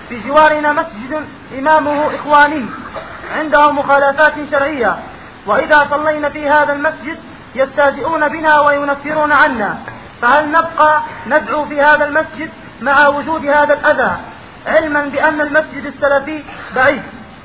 في جوارنا مسجد إمامه إخواني عنده مخالفات شرعية، وإذا صلينا في هذا المسجد يستهزئون بنا وينفرون عنا، فهل نبقى ندعو في هذا المسجد مع وجود هذا الأذى علما بأن المسجد السلفي بعيد؟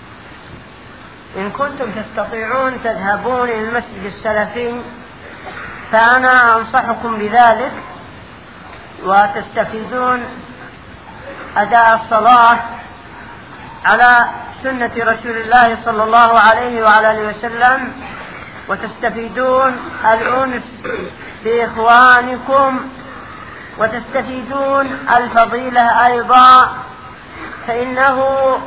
إن كنتم تستطيعون تذهبون إلى المسجد السلفي فأنا أنصحكم بذلك، وتستفيدون أداء الصلاة على سنة رسول الله صلى الله عليه وعلى آله وسلم، وتستفيدون الأنس بإخوانكم، وتستفيدون الفضيلة أيضا، فإنه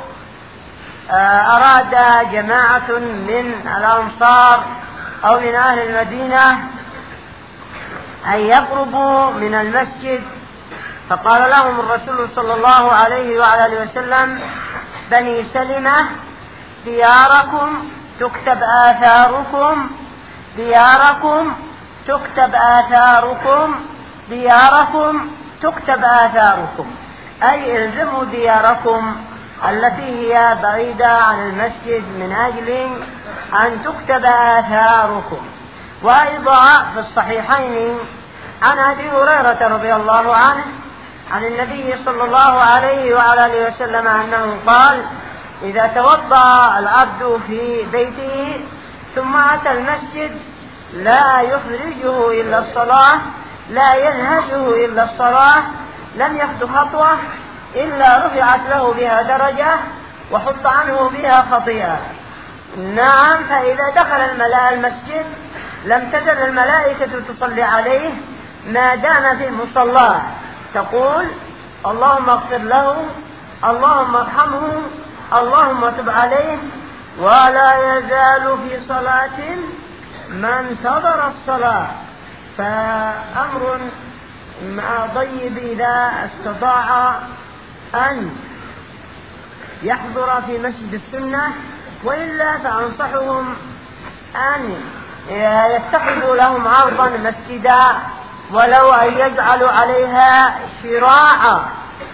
أراد جماعة من الأنصار أو من أهل المدينة أن يقربوا من المسجد، فقال لهم الرسول صلى الله عليه وعلى آله وسلم: بني سلمة دياركم تكتب آثاركم، دياركم تكتب آثاركم، دياركم تكتب آثاركم، أي الزموا دياركم التي هي بعيدة عن المسجد من أجل أن تكتب آثاركم. وأيضا في الصحيحين عن أبي هريرة رضي الله عنه عن النبي صلى الله عليه وعلى آله وسلم أنه قال: إذا توضأ العبد في بيته ثم أتى المسجد لا يخرجه إلا الصلاة، لا ينهجه إلا الصلاة، لم يخطو خطوة إلا رفعت له بها درجة وحط عنه بها خطيئة. نعم، فإذا دخل المسجد لم تزل الملائكة تصلي عليه ما دام في مصلاه، تقول: اللهم اغفر له، اللهم ارحمه، اللهم تب عليه. ولا يزال في صلاة ما انتظر الصلاة. فأمر طيب إذا استطاع أن يحضر في مسجد السنة، وإلا فأنصحهم أن يتخذوا لهم عرضا مسجدا، ولو أن يجعلوا عليها شراعا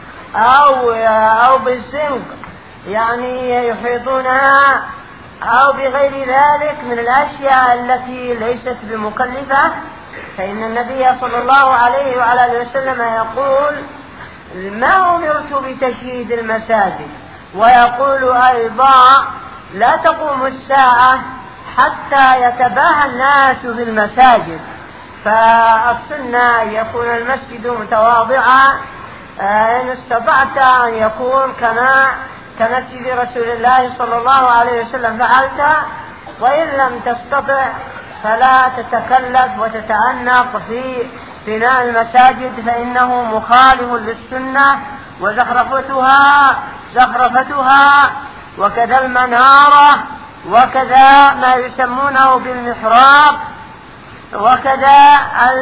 أو بالزنق، يعني يحيطونها، أو بغير ذلك من الأشياء التي ليست بمكلفة. فإن النبي صلى الله عليه وعلى آله وسلم يقول: ما أمرت بتشييد المساجد، ويقول أيضا: لا تقوم الساعة حتى يتباهى الناس بالمساجد. فالسنة أن يكون المسجد متواضعا، إن استطعت أن يكون كمسجد رسول الله صلى الله عليه وسلم فعلت، وإن لم تستطع فلا تتكلف وتتأنق في بناء المساجد، فإنه مخالف للسنة، وزخرفتها وكذا المنارة، وكذا ما يسمونه بالمحراب، وكذا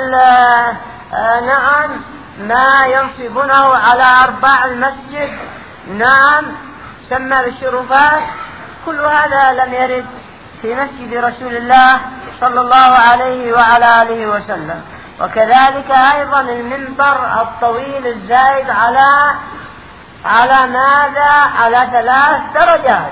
نعم ما ينصبونه على أرباع المسجد، نعم سمى بالشرفات. كل هذا لم يرد في مسجد رسول الله صلى الله عليه وعلى آله وسلم. وكذلك أيضا المنبر الطويل الزائد على ماذا؟ على 3 درجات.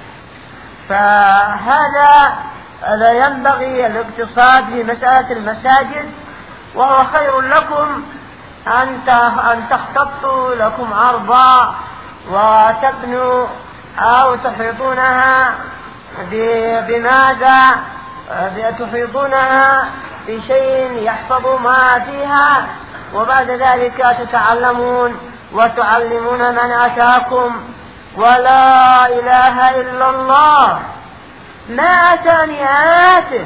فهذا لا ينبغي الاقتصاد في مسألة المساجد، وهو خير لكم أن تخططوا لكم عرضا وتبنوا أو تحيطونها بماذا؟ تحيطونها بشيء يحفظ ما فيها، وبعد ذلك تتعلمون وتعلمون من أتاكم. ولا إله إلا الله ما أتاني آته،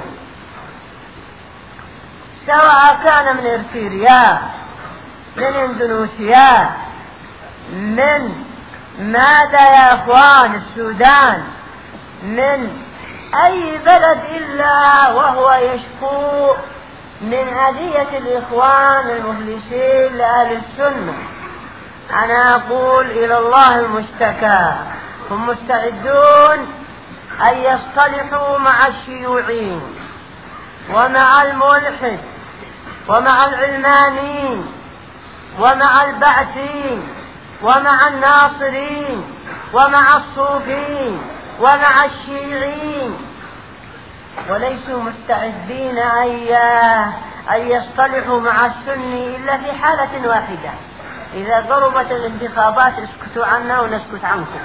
سواء كان من إرتريا، من إندونيسيا، من ماذا يا أخوان السودان، من أي بلد إلا وهو يشكو من أذية الإخوان المفلسين لأهل السنة. أنا أقول إلى الله المشتكى. هم مستعدون أن يصطلحوا مع الشيوعيين ومع الملحد ومع العلمانيين ومع البعثيين ومع الناصرين ومع الصوفيين ومع الشيعين، وليسوا مستعدين أن يصطلحوا مع السني إلا في حالة واحدة: إذا قربت الانتخابات اسكتوا عنا ونسكت عنكم،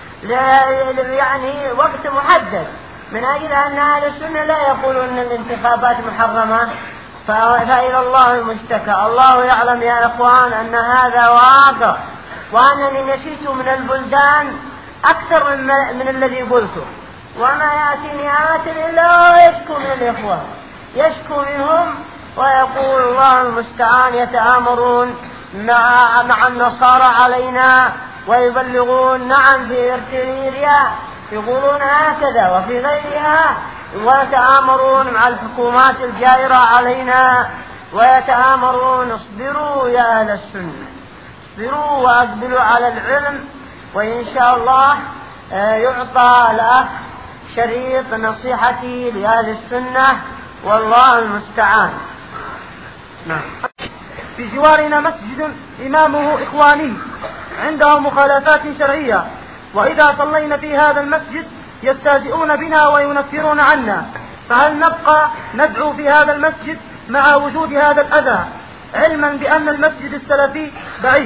يعني وقت محدد، من أجل أن أهل السنة لا يقولون أن الانتخابات محرمة فإلى الله المشتكى. الله يعلم يا إخوان أن هذا واقع، وأنني نسيت من البلدان أكثر من الذي قلته، وما يأتيني آت إلا يشكو من الإخوان، يشكو منهم ويقول الله المستعان يتآمرون مع النصارى علينا ويبلغون. نعم، في إرتريليا يقولون هكذا وفي غيرها، ويتآمرون مع الحكومات الجائرة علينا ويتآمرون. اصبروا يا أهل السنة، اصبروا وأقبلوا على العلم، وإن شاء الله يعطى الأخ شريط نصيحتي لأهل السنة، والله المستعان. نعم. في جوارنا مسجد إمامه إخواني عنده مخالفات شرعية، وإذا صلينا في هذا المسجد يستهزئون بنا وينفرون عنا، فهل نبقى ندعو في هذا المسجد مع وجود هذا الأذى، علما بأن المسجد السلفي بعيد؟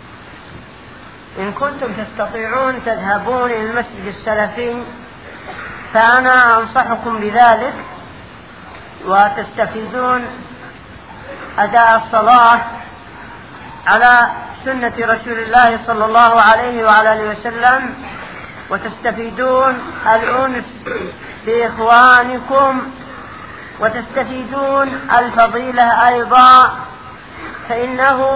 إن كنتم تستطيعون تذهبون إلى المسجد السلفي فأنا أنصحكم بذلك، وتستفيدون أداء الصلاة على سنة رسول الله صلى الله عليه وعلى آله وسلم، وتستفيدون الأنس بإخوانكم، وتستفيدون الفضيلة أيضا. فإنه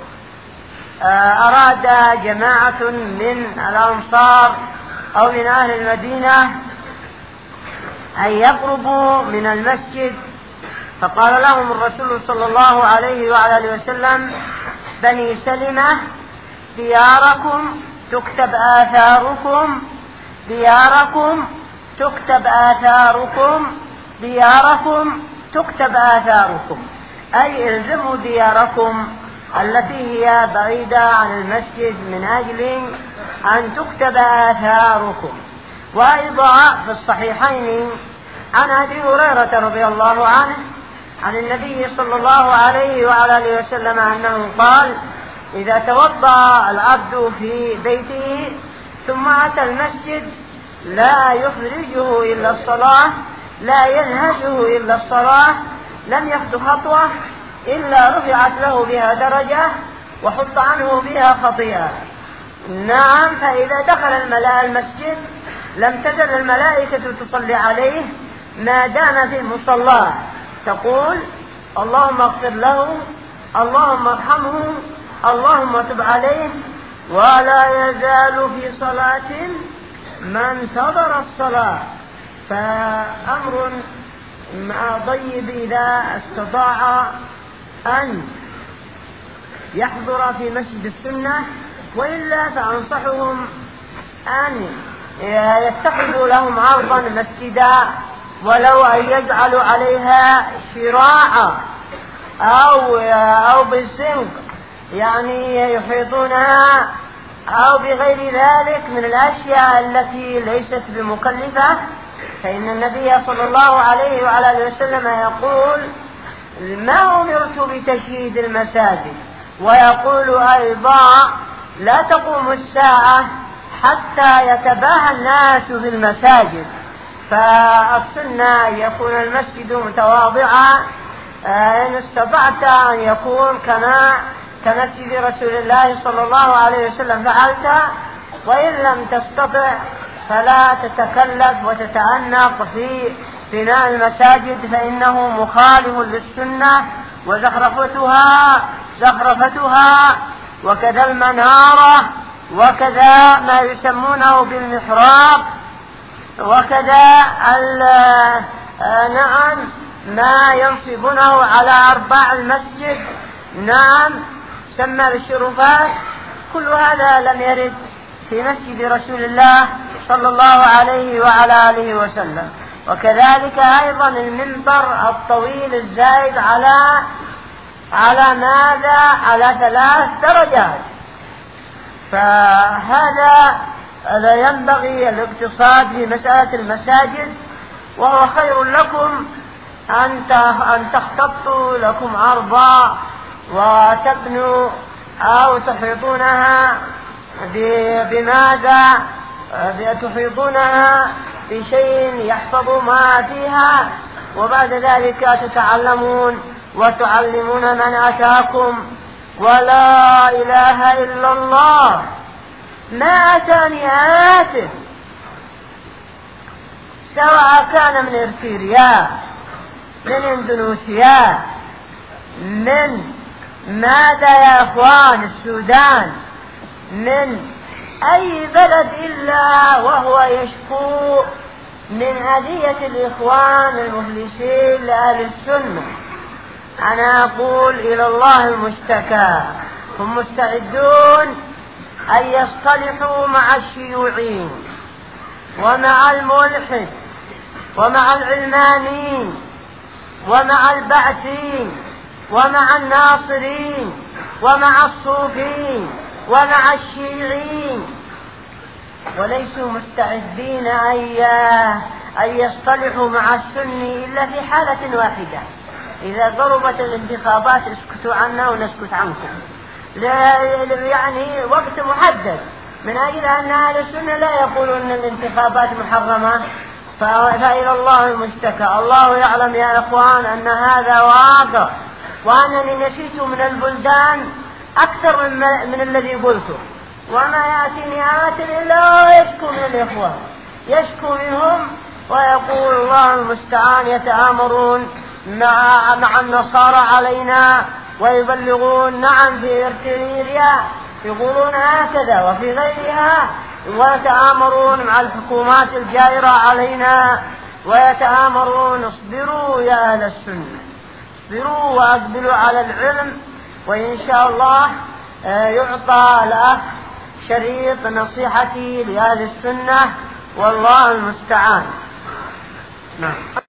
أراد جماعة من الأنصار أو من أهل المدينة أن يقربوا من المسجد، فقال لهم الرسول صلى الله عليه وعلى آله وسلم: بني سلمة دياركم تكتب آثاركم، دياركم تكتب آثاركم، دياركم تكتب آثاركم، أي الزموا دياركم التي هي بعيدة عن المسجد من أجل أن تكتب آثاركم. وأيضا في الصحيحين عن أبي هريرة رضي الله عنه عن النبي صلى الله عليه وعلى آله وسلم أنه قال: إذا توضأ العبد في بيته ثم أتى المسجد لا يخرجه إلا الصلاة، لا ينهشه إلا الصلاة، لم يخطو خطوة إلا رفعت له بها درجة وحط عنه بها خطيئة. نعم، فإذا دخل المسجد لم تزل الملائكة تصلي عليه ما دام في مصلاه، تقول: اللهم اغفر له، اللهم ارحمه، اللهم تب عليه. ولا يزال في صلاة ما انتظر الصلاة. فأمر طيب إذا استطاع أن يحضر في مسجد السنة، وإلا فأنصحهم أن يتخذوا لهم عرضا مسجدا، ولو أن يجعلوا عليها شراعا أو بالزنق، يعني يحيطونها، أو بغير ذلك من الأشياء التي ليست بمكلفة. فإن النبي صلى الله عليه وعلى آله وسلم يقول: ما أمرت بتشييد المساجد، ويقول أيضا: لا تقوم الساعة حتى يتباهى الناس في المساجد. فالسنة أن يكون المسجد متواضعا، إن استطعت أن يكون كمسجد رسول الله صلى الله عليه وسلم فعلت، وإن لم تستطع فلا تتكلف وتتأنق في بناء المساجد، فإنه مخالف للسنة وزخرفتها وكذا المنارة، وكذا ما يسمونه بالمحراب، وكذا نعم ما ينصبونه على أرباع المسجد، نعم سمى بالشرفات. كل هذا لم يرد في مسجد رسول الله صلى الله عليه وعلى آله وسلم. وكذلك أيضا المنبر الطويل الزائد على ماذا؟ على 3 درجات. فهذا لا ينبغي الاقتصاد في مسألة المساجد، وهو خير لكم أن تختصوا لكم أرضا وتبنوا أو تحيطونها بماذا؟ تحيطونها بشيء يحفظ ما فيها، وبعد ذلك تتعلمون وتعلمون من أتاكم. ولا إله إلا الله ما أتاني آته، سواء كان من إرتريا، من إندونيسيا، من ماذا يا أخوان السودان، من أي بلد إلا وهو يشكو من أذية الإخوان المفلسين لأهل السنة. أنا أقول إلى الله المشتكى، هم مستعدون أن يصطلحوا مع الشيوعيين ومع الملحد ومع العلمانيين ومع البعثيين ومع الناصرين ومع الصوفيين ومع الشيعيين، وليسوا مستعدين أن يصطلحوا مع السني إلا في حالة واحدة: إذا قربت الانتخابات اسكتوا عنا ونسكت عنكم، يعني وقت محدد، من أجل أن أهل السنة لا يقولون أن الانتخابات محرمة. فإلى الله المشتكى. الله يعلم يا إخوان أن هذا واقع، وأنني نسيت من البلدان أكثر من الذي قلته، وما يأتيني آت إلا يشكو من الإخوان، يشكو منهم ويقول الله المستعان. يتآمرون مع النصارى علينا ويبلغون، نعم في إرتريا يقولون هكذا وفي غيرها، ويتآمرون مع الحكومات الجائرة علينا ويتآمرون. اصبروا يا أهل السنة، اصبروا وأقبلوا على العلم، وإن شاء الله يعطى الأخ شريط نصيحتي لأهل السنة، والله المستعان. نعم.